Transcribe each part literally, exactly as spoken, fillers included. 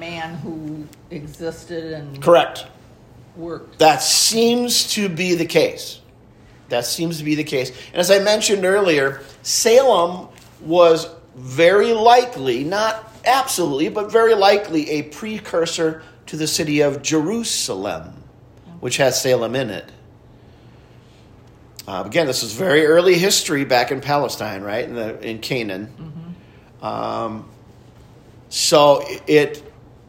man who existed and Correct. worked. That seems to be the case. That seems to be the case. And as I mentioned earlier, Salem was very likely, not absolutely, but very likely a precursor to the city of Jerusalem, which has Salem in it. Uh, again, this is very early history back in Palestine, right, in, the, in Canaan. Mm-hmm. Um, so it,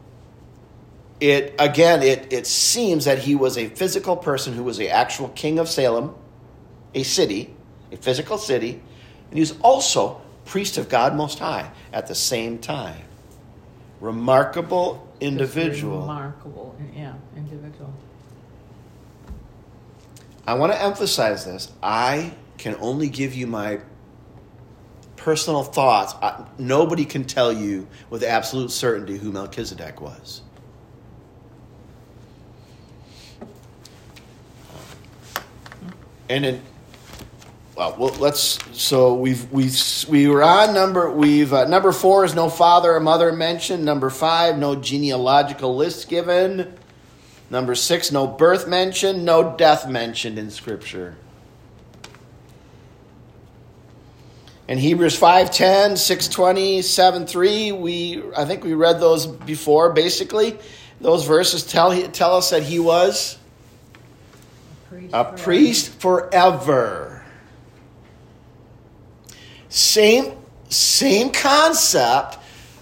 it again, it, it seems that he was a physical person who was the actual king of Salem, a city, a physical city, and he was also priest of God Most High at the same time. Remarkable individual. Remarkable, yeah, individual. I want to emphasize this. I can only give you my personal thoughts. I, nobody can tell you with absolute certainty who Melchizedek was. And in well, well let's. So we've we we were on number we've uh, number four is no father or mother mentioned. Number five, no genealogical list given. Number six, no birth mentioned, no death mentioned in Scripture. In Hebrews five ten, six twenty, seven three, we I think we read those before. Basically, those verses tell tell us that he was a priest, a forever. priest forever. Same same concept.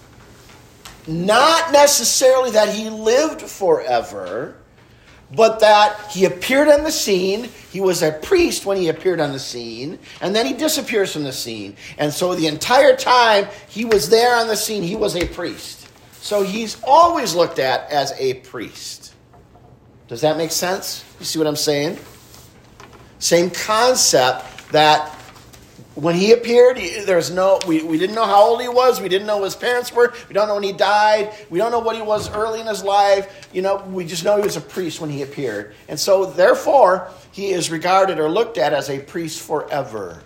Not necessarily that he lived forever, but that he appeared on the scene. He was a priest when he appeared on the scene, and then he disappears from the scene. And so the entire time he was there on the scene, he was a priest. So he's always looked at as a priest. Does that make sense? You see what I'm saying? Same concept that when he appeared, there's no we, we didn't know how old he was. We didn't know who his parents were. We don't know when he died. We don't know what he was early in his life. You know, we just know he was a priest when he appeared. And so, therefore, he is regarded or looked at as a priest forever.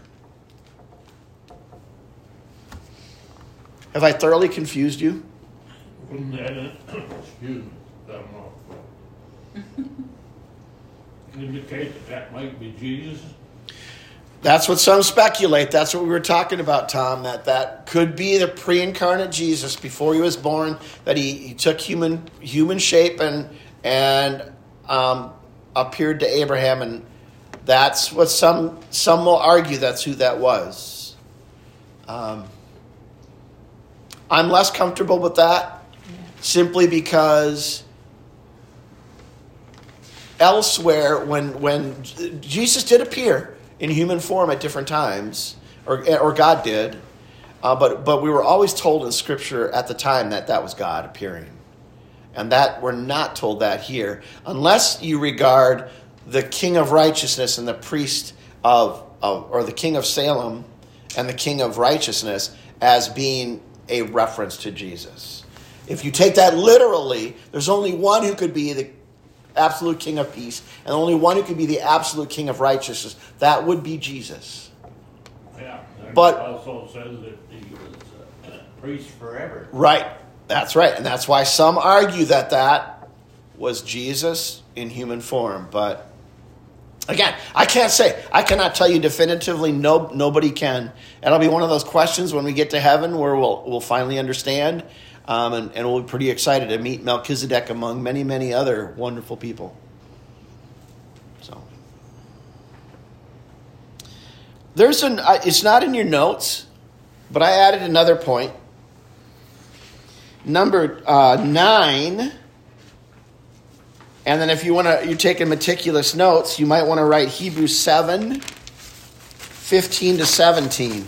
Have I thoroughly confused you? Wouldn't that, excuse me, I'm wrong. Indicate that that might be Jesus? That's what some speculate. That's what we were talking about, Tom, that that could be the pre-incarnate Jesus before he was born, that he, he took human human shape and and um, appeared to Abraham, and that's what some some will argue that's who that was. Um, I'm less comfortable with that, simply because elsewhere, when when Jesus did appear in human form at different times, or or God did, uh, but but we were always told in Scripture at the time that that was God appearing, and that we're not told that here, unless you regard the King of Righteousness and the priest of, of or the King of Salem and the King of Righteousness as being a reference to Jesus. If you take that literally, there's only one who could be the absolute King of peace, and only one who could be the absolute King of righteousness. That would be Jesus. Yeah, but also says that he was a priest forever. Right, that's right, and that's why some argue that that was Jesus in human form. But again, I can't say. I cannot tell you definitively. No, nobody can. That'll be one of those questions when we get to heaven where we'll we'll finally understand. Um, and, and we'll be pretty excited to meet Melchizedek among many, many other wonderful people. So, there's an. Uh, it's not in your notes, but I added another point. Number uh, nine, and then if you want to, you're taking meticulous notes, you might want to write Hebrews seven, fifteen to seventeen.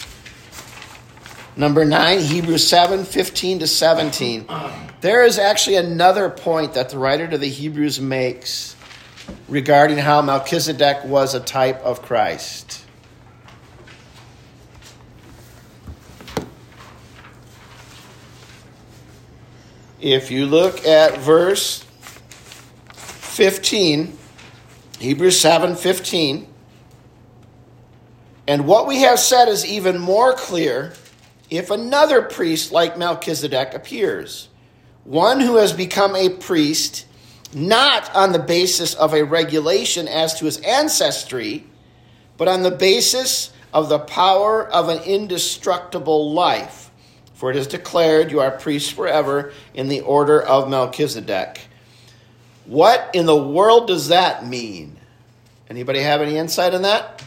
Number nine, Hebrews seven, fifteen to seventeen. There is actually another point that the writer to the Hebrews makes regarding how Melchizedek was a type of Christ. If you look at verse fifteen, Hebrews seven, fifteen, and what we have said is even more clear if another priest like Melchizedek appears, one who has become a priest, not on the basis of a regulation as to his ancestry, but on the basis of the power of an indestructible life. For it is declared, you are priests forever in the order of Melchizedek. What in the world does that mean? Anybody have any insight on that?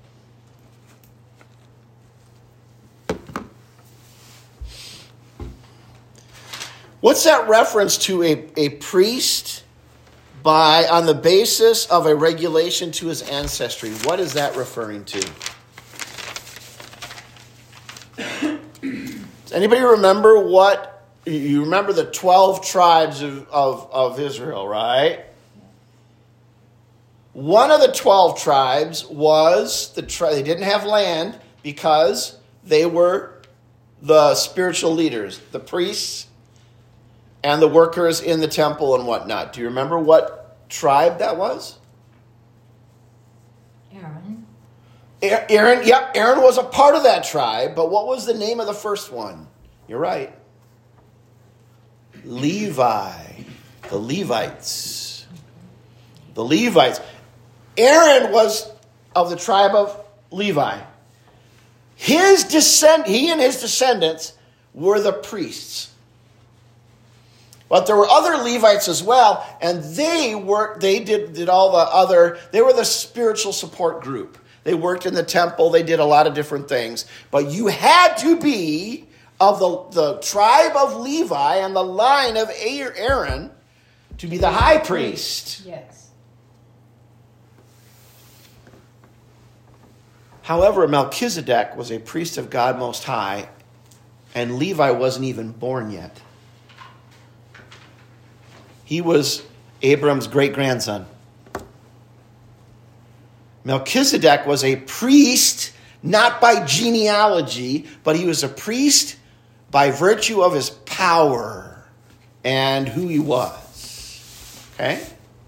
What's that reference to a, a priest by on the basis of a regulation to his ancestry? What is that referring to? Does anybody remember what, you remember the twelve tribes of, of, of Israel, right? One of the twelve tribes was, the tri- they didn't have land because they were the spiritual leaders, the priests, and the workers in the temple and whatnot. Do you remember what tribe that was? Aaron. Aaron, yep, Aaron was a part of that tribe, but what was the name of the first one? You're right. Levi. The Levites. The Levites. Aaron was of the tribe of Levi. His descend, he and his descendants were the priests. But there were other Levites as well, and they worked, they did, did all the other, they were the spiritual support group. They worked in the temple, they did a lot of different things. But you had to be of the, the tribe of Levi and the line of Aaron to be the high priest. Yes. However, Melchizedek was a priest of God Most High, and Levi wasn't even born yet. He was Abram's great-grandson. Melchizedek was a priest, not by genealogy, but he was a priest by virtue of his power and who he was. Okay?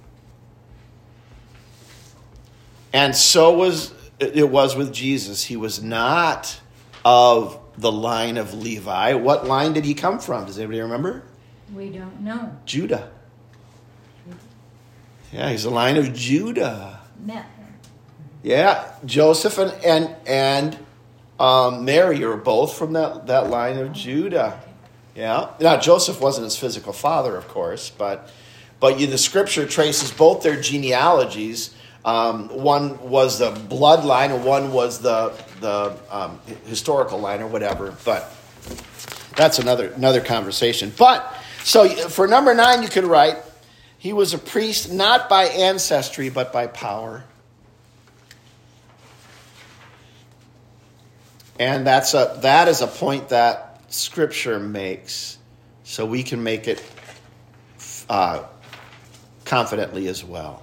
And so was it was with Jesus. He was not of the line of Levi. What line did he come from? Does anybody remember? We don't know. Judah. Yeah, he's the line of Judah. Met. Yeah, Joseph and and, and um, Mary are both from that, that line of Judah. Yeah. Now, Joseph wasn't his physical father, of course, but but you, the scripture traces both their genealogies. Um, one was the bloodline, and one was the the um, historical line, or whatever. But that's another another conversation. But so for number nine, you could write, he was a priest not by ancestry, but by power. And that's a that is a point that Scripture makes, so we can make it uh, confidently as well.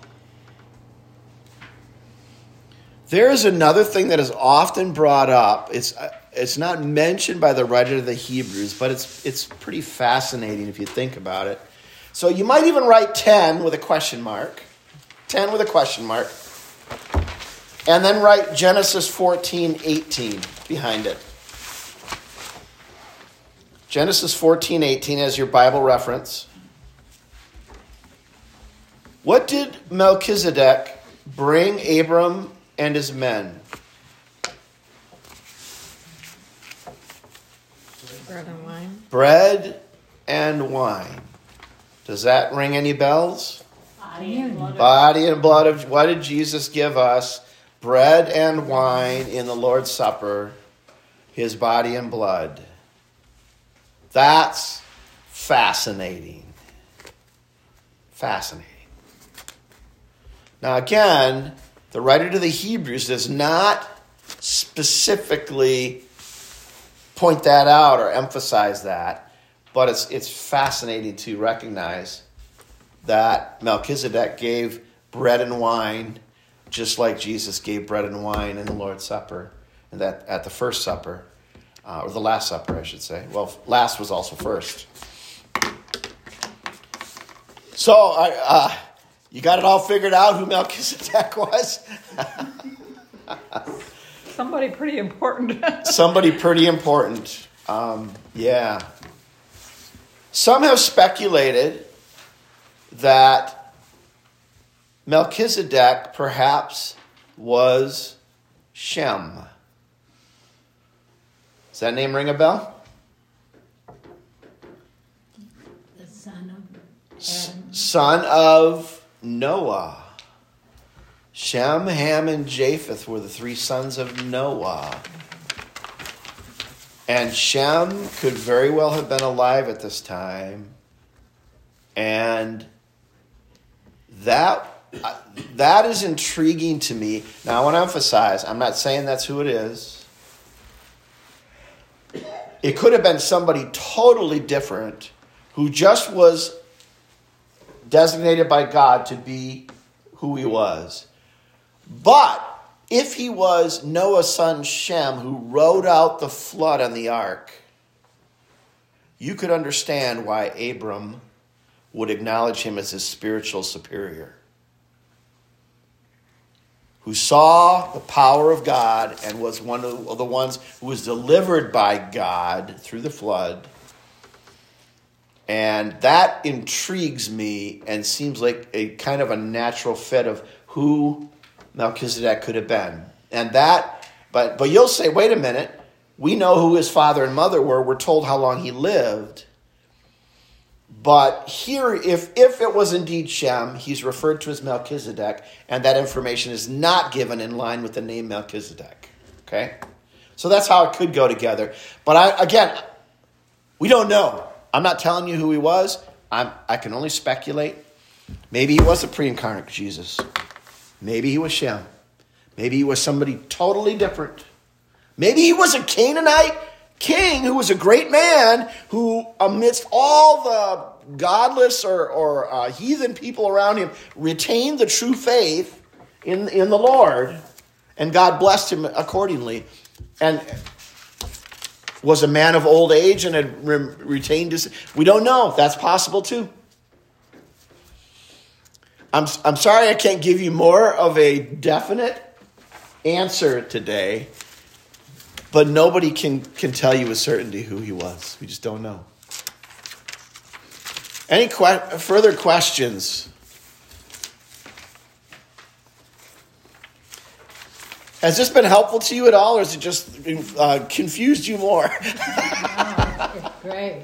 There is another thing that is often brought up. It's it's not mentioned by the writer of the Hebrews, but it's it's pretty fascinating if you think about it. So you might even write ten with a question mark, ten with a question mark, and then write Genesis fourteen eighteen behind it. Genesis fourteen eighteen as your Bible reference. What did Melchizedek bring Abram and his men? Bread and wine. Bread and wine. Does that ring any bells? Body and blood. Body and blood of, what did Jesus give us? Bread and wine in the Lord's Supper, his body and blood. That's fascinating. Fascinating. Now again, the writer to the Hebrews does not specifically point that out or emphasize that, but it's it's fascinating to recognize that Melchizedek gave bread and wine just like Jesus gave bread and wine in the Lord's Supper, and that at the first supper, uh, or the Last Supper, I should say. Well, last was also first. So, I, uh, you got it all figured out who Melchizedek was? Somebody pretty important. Somebody pretty important. Um, yeah. Some have speculated that Melchizedek perhaps was Shem. Does that name ring a bell? The son of Adam. Son of Noah. Shem, Ham, and Japheth were the three sons of Noah. And Shem could very well have been alive at this time. And that that is intriguing to me. Now, I want to emphasize, I'm not saying that's who it is. It could have been somebody totally different who just was designated by God to be who he was. But if he was Noah's son Shem, who rode out the flood on the ark, you could understand why Abram would acknowledge him as his spiritual superior, who saw the power of God and was one of the ones who was delivered by God through the flood. And that intrigues me and seems like a kind of a natural fit of who Melchizedek could have been. And that, but but you'll say, wait a minute, we know who his father and mother were. We're told how long he lived. But here, if, if it was indeed Shem, he's referred to as Melchizedek, and that information is not given in line with the name Melchizedek. Okay? So that's how it could go together. But I, again, we don't know. I'm not telling you who he was. I'm, I can only speculate. Maybe he was a pre-incarnate Jesus. Maybe he was Shem. Maybe he was somebody totally different. Maybe he was a Canaanite king who was a great man who, amidst all the godless or, or uh, heathen people around him, retained the true faith in, in the Lord. And God blessed him accordingly. And was a man of old age and had re- retained his... We don't know. That's possible too. I'm I'm sorry I can't give you more of a definite answer today, but nobody can, can tell you with certainty who he was. We just don't know. Any que- further questions? Has this been helpful to you at all, or has it just uh, confused you more? No, it's great.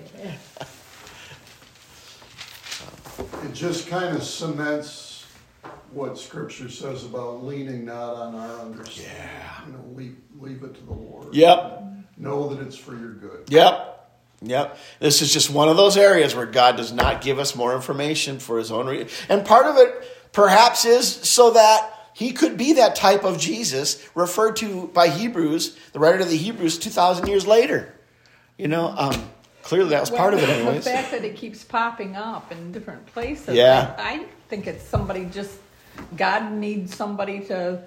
It just kind of cements what Scripture says about leaning not on our understanding. Yeah. You know, leave, leave it to the Lord. Yep. Know that it's for your good. Yep. Yep. This is just one of those areas where God does not give us more information for his own reason. And part of it perhaps is so that he could be that type of Jesus referred to by Hebrews, the writer of the Hebrews, two thousand years later. You know, um, clearly that was part of it anyways. The fact that it keeps popping up in different places. Yeah. I, I think it's somebody just, God needs somebody to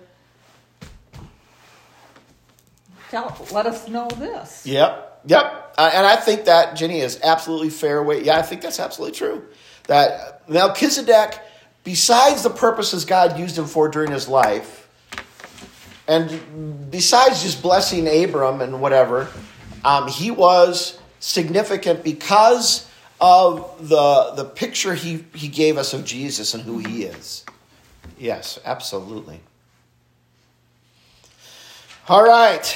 tell, let us know this. Yep. Yep. Uh, and I think that, Jenny, is absolutely fair way. Yeah, I think that's absolutely true. That Melchizedek, besides the purposes God used him for during his life, and besides just blessing Abram and whatever, um, he was significant because of the the picture he, he gave us of Jesus and who he is. Yes, absolutely. All right.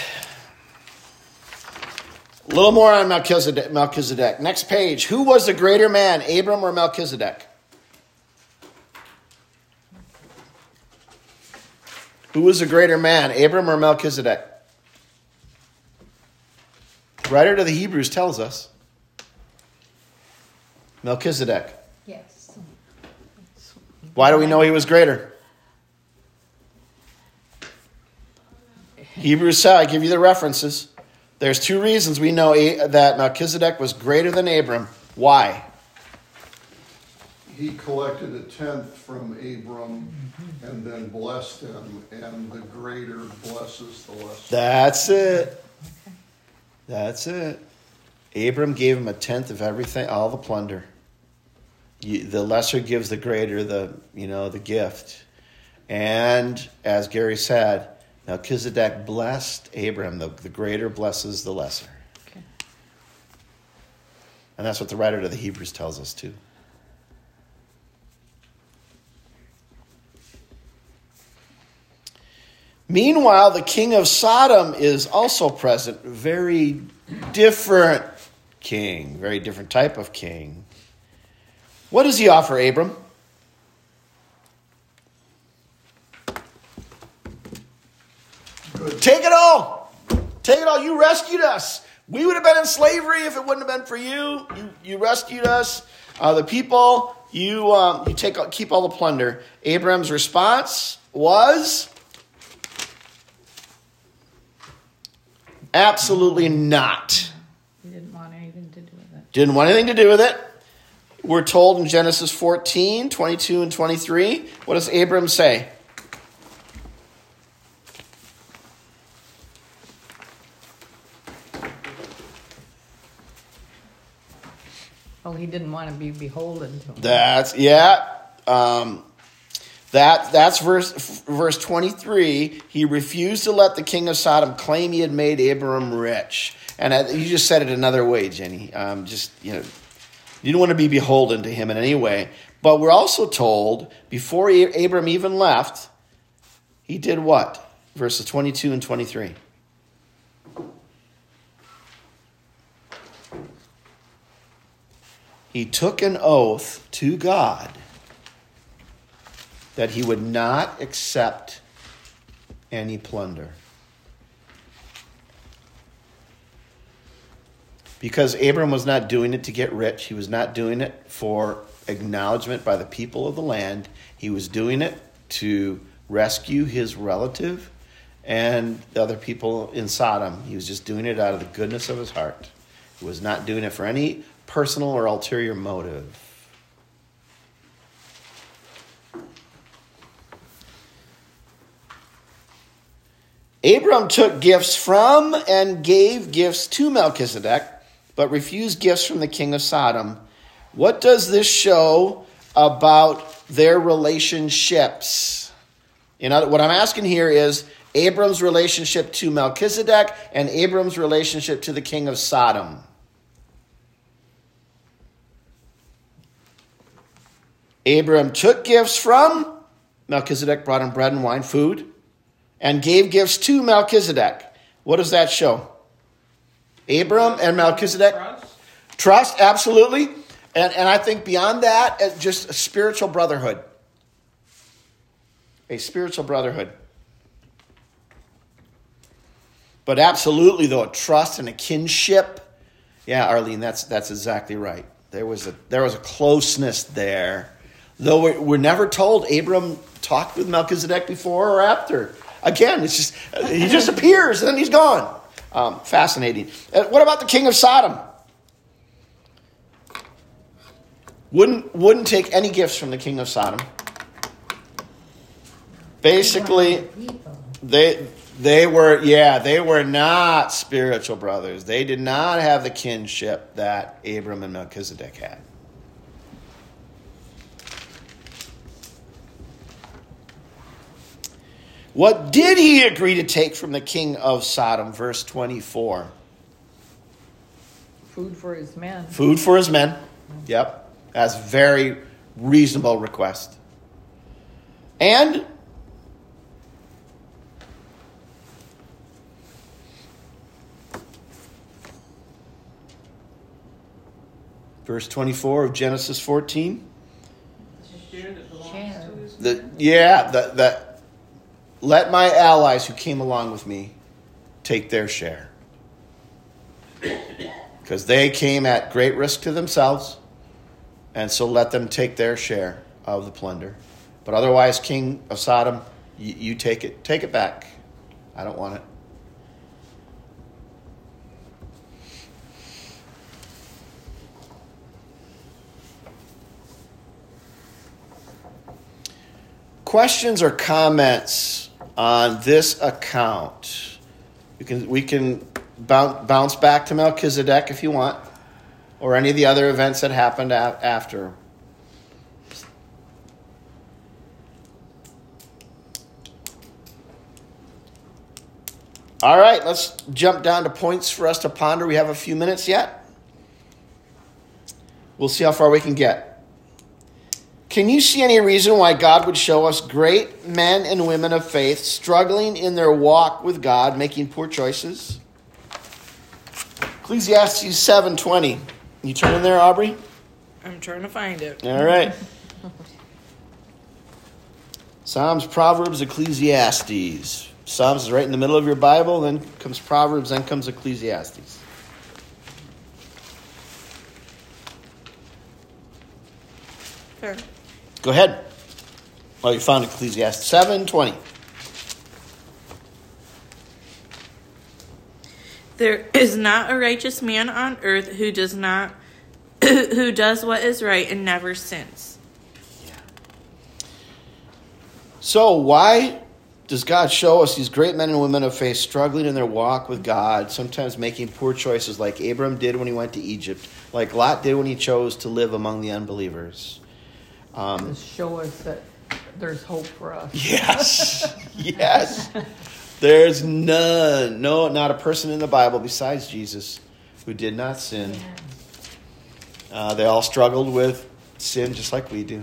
A little more on Melchizedek. Melchizedek. Next page. Who was the greater man, Abram or Melchizedek? Who was the greater man, Abram or Melchizedek? The writer to the Hebrews tells us. Melchizedek. Yes. Why do we know he was greater? Hebrews said, I give you the references. There's two reasons we know that Melchizedek was greater than Abram. Why? He collected a tenth from Abram and then blessed him, and the greater blesses the lesser. That's it. That's it. Abram gave him a tenth of everything, all the plunder. You, the lesser gives the greater the, you know, the gift. And as Gary said, Melchizedek blessed Abram. The, the greater blesses the lesser. Okay. And that's what the writer to the Hebrews tells us too. Meanwhile, the king of Sodom is also present. Very different king. Very different type of king. What does he offer Abram? Good. Take it all. Take it all. You rescued us. We would have been in slavery if it wouldn't have been for you. You, you rescued us. Uh, the people, you um, you take keep all the plunder. Abram's response was absolutely not. He didn't want anything to do with it. Didn't want anything to do with it. We're told in Genesis fourteen, twenty-two and twenty-three. What does Abram say? Well, he didn't want to be beholden to him. That's, yeah. Um, that That's verse verse twenty-three. He refused to let the king of Sodom claim he had made Abram rich. And I, you just said it another way, Jenny. Um, just, you know, you didn't want to be beholden to him in any way. But we're also told, before Abram even left, he did what? Verses twenty-two and twenty-three. He took an oath to God that he would not accept any plunder. Because Abram was not doing it to get rich. He was not doing it for acknowledgement by the people of the land. He was doing it to rescue his relative and the other people in Sodom. He was just doing it out of the goodness of his heart. He was not doing it for any personal or ulterior motive. Abram took gifts from and gave gifts to Melchizedek, but refused gifts from the king of Sodom. What does this show about their relationships? You know, what I'm asking here is Abram's relationship to Melchizedek and Abram's relationship to the king of Sodom. Abram took gifts from Melchizedek, brought him bread and wine, food, and gave gifts to Melchizedek. What does that show? Abram and Melchizedek. Trust? Trust, absolutely. And, and I think beyond that, it's just a spiritual brotherhood. A spiritual brotherhood. But absolutely, though, a trust and a kinship. Yeah, Arlene, that's that's exactly right. There was a there was a closeness there. Though we're, we're never told Abram talked with Melchizedek before or after. Again, it's just he just appears and then he's gone. Um, fascinating. Uh, what about the king of Sodom? Wouldn't wouldn't take any gifts from the king of Sodom. Basically, they they were yeah they were not spiritual brothers. They did not have the kinship that Abram and Melchizedek had. What did he agree to take from the king of Sodom? Verse twenty-four. Food for his men. Food for his men. Yep. That's a very reasonable request. And verse twenty-four of Genesis fourteen. Share that belongs Share. to his The, yeah, the, the, let my allies who came along with me take their share. Because they came at great risk to themselves, and so let them take their share of the plunder. But otherwise, king of Sodom, you, you take it. Take it back. I don't want it. Questions or comments on this account? We can we can bounce back to Melchizedek if you want, or any of the other events that happened a- after. All right, let's jump down to points for us to ponder. We have a few minutes yet. We'll see how far we can get. Can you see any reason why God would show us great men and women of faith struggling in their walk with God, making poor choices? Ecclesiastes seven twenty. You turn in there, Aubrey? I'm trying to find it. All right. Psalms, Proverbs, Ecclesiastes. Psalms is right in the middle of your Bible, then comes Proverbs, then comes Ecclesiastes. Sure. Go ahead. Oh, you found Ecclesiastes seven twenty. There is not a righteous man on earth who does not who does what is right and never sins. Yeah. So why does God show us these great men and women of faith struggling in their walk with God, sometimes making poor choices like Abram did when he went to Egypt, like Lot did when he chose to live among the unbelievers? Um, To show us that there's hope for us. yes, yes. There's none, no, not a person in the Bible besides Jesus who did not sin. Uh, they all struggled with sin just like we do.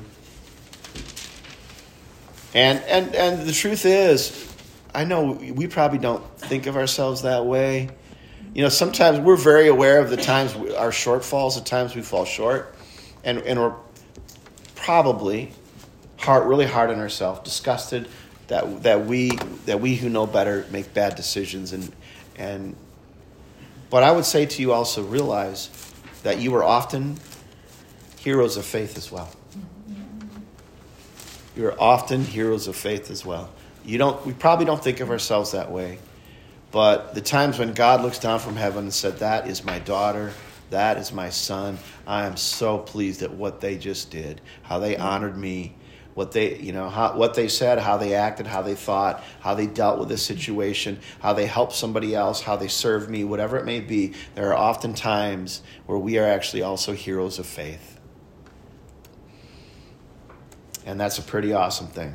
And and and the truth is, I know we probably don't think of ourselves that way. You know, sometimes we're very aware of the times, we, our shortfalls, the times we fall short. And, and we're probably hard, really hard on ourselves, disgusted that that we that we who know better make bad decisions. And and but I would say to you also, realize that you are often heroes of faith as well. You're often heroes of faith as well. You don't. We probably don't think of ourselves that way, but the times when God looks down from heaven and said, "That is my daughter, that is my son. I am so pleased at what they just did, how they honored me, what they, you know, how, what they said, how they acted, how they thought, how they dealt with this situation, how they helped somebody else, how they served me, whatever it may be." There are often times where we are actually also heroes of faith. And that's a pretty awesome thing.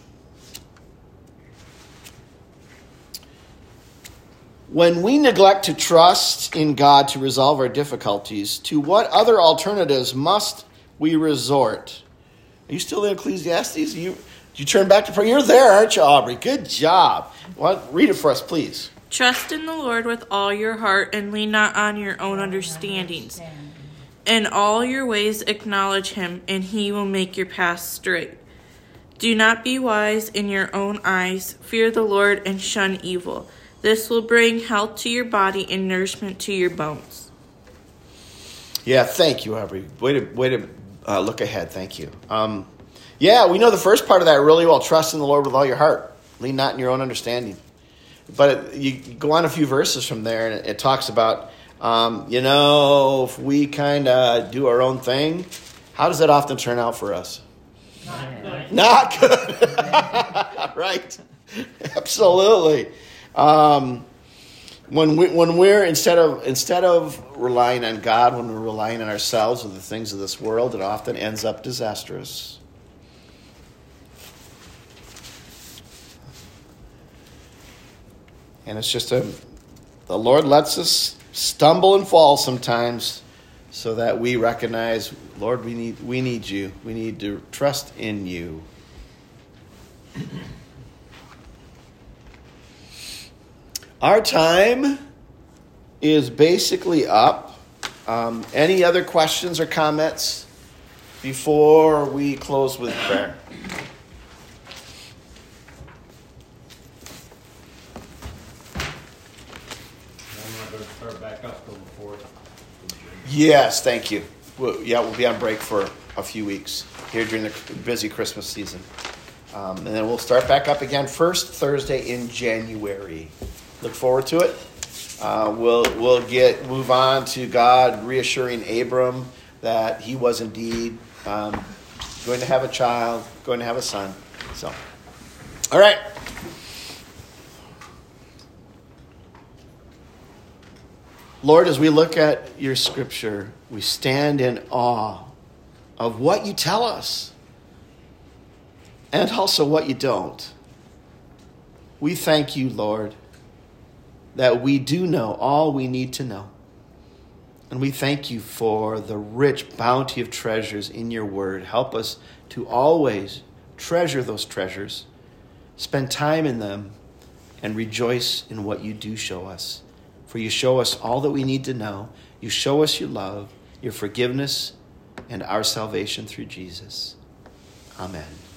When we neglect to trust in God to resolve our difficulties, to what other alternatives must we resort? Are you still in Ecclesiastes? You, you turn back to prayer? You're there, aren't you, Aubrey? Good job. Well, read it for us, please. Trust in the Lord with all your heart and lean not on your own understandings. In all your ways acknowledge him, and he will make your paths straight. Do not be wise in your own eyes. Fear the Lord and shun evil. This will bring health to your body and nourishment to your bones. Yeah, thank you, Aubrey. Way to, way to uh, look ahead. Thank you. Um, yeah, we know the first part of that really well. Trust in the Lord with all your heart. Lean not in your own understanding. But it, you go on a few verses from there, and it, it talks about, um, you know, if we kind of do our own thing, how does that often turn out for us? Not Not good. Right. Absolutely. Um, when we when we're instead of instead of relying on God, when we're relying on ourselves or the things of this world, it often ends up disastrous. And it's just a the Lord lets us stumble and fall sometimes so that we recognize, Lord, we need we need you. We need to trust in you. Our time is basically up. Um, any other questions or comments before we close with prayer? I'm not going to start back up till the fourth. Yes, thank you. Well, yeah, we'll be on break for a few weeks here during the busy Christmas season. Um, and then we'll start back up again first Thursday in January. Look forward to it. Uh, we'll we'll get move on to God reassuring Abram that he was indeed um, going to have a child, going to have a son. So, all right. Lord, as we look at your scripture, we stand in awe of what you tell us and also what you don't. We thank you, Lord, that we do know all we need to know. And we thank you for the rich bounty of treasures in your word. Help us to always treasure those treasures, spend time in them, and rejoice in what you do show us. For you show us all that we need to know. You show us your love, your forgiveness, and our salvation through Jesus. Amen.